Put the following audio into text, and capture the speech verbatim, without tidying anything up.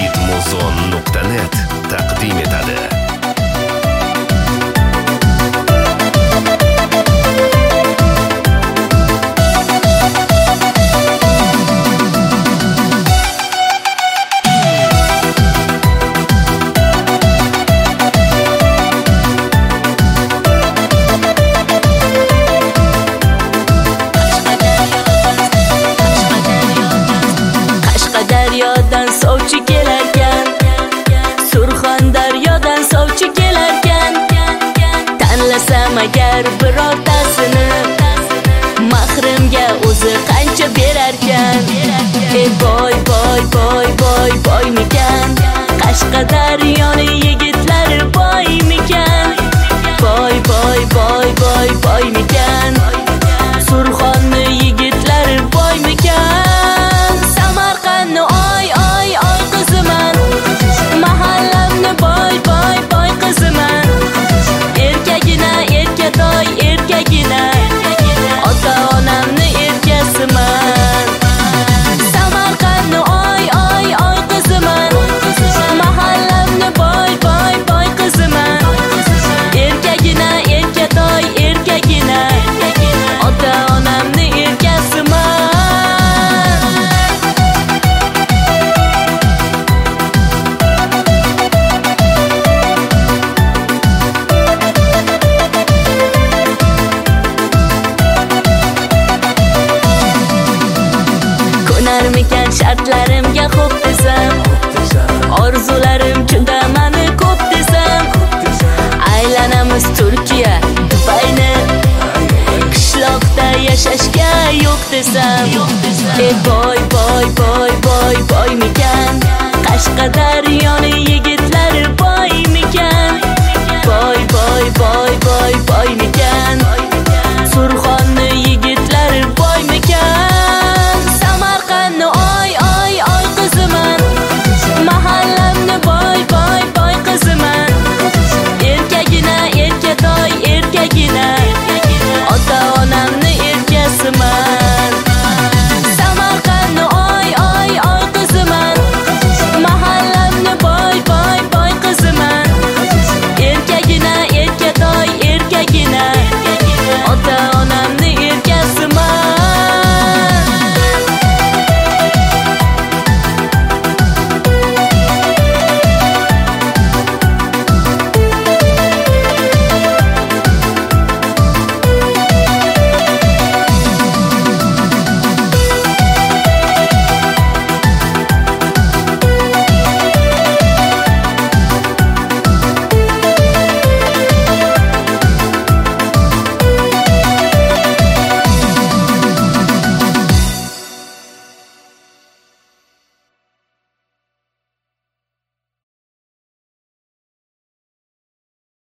hit muzon nuqta net taqdim etadi. Daryodan sovchi kelarkan, Surxondaryodan sovchi kelarkan. Tanlasam agar birortasini, mahrimga o'zi qancha berarkan. Ey boy boy boy boy boymikan, Qashqadaryoning yigitlari boymikan. Boy boy boy boy boymikan, Surxonni yigitlari boymikan. Oy oy oy qiziman, mahallamni boy boy boy qiziman. Erkagina erkatoy erkagina, ota onamni erkasiman. Samarqandni oy oy oy qiziman, mahallamni boy boy boy qiziman. Erkagina erkatoy erkagina, ota onamni erkasiman. Ko'narmikan shartlarimga xo'p desam, orzularim kunda mani ko'p desam. Aylanamiz Turkiya, Dubayni, qishloqda yashashga yo'q desam. Ey boy boy boy boy boymikan, Qashqadaryo